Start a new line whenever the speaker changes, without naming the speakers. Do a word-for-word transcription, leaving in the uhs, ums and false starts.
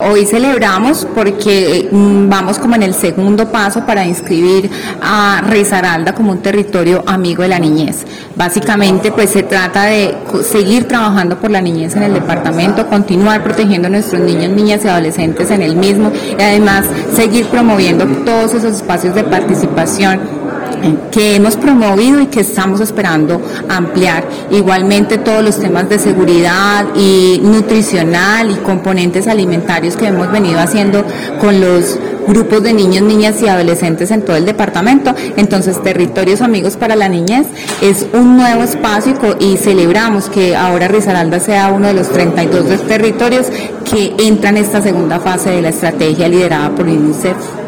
hoy celebramos porque mm, vamos como en el segundo paso para inscribir a Risaralda como un territorio amigo de la niñez. Básicamente pues se trata de seguir trabajando por la niñez en el departamento, continuar protegiendo a nuestros niños, niñas y adolescentes en el mismo y además seguir promoviendo todos esos espacios de participación que hemos promovido y que estamos esperando ampliar. Igualmente todos los temas de seguridad y nutricional y componentes alimentarios que hemos venido haciendo con los grupos de niños, niñas y adolescentes en todo el departamento. Entonces, Territorios Amigos para la Niñez es un nuevo espacio y celebramos que ahora Risaralda sea uno de los treinta y dos territorios que entran en esta segunda fase de la estrategia liderada por UNICEF.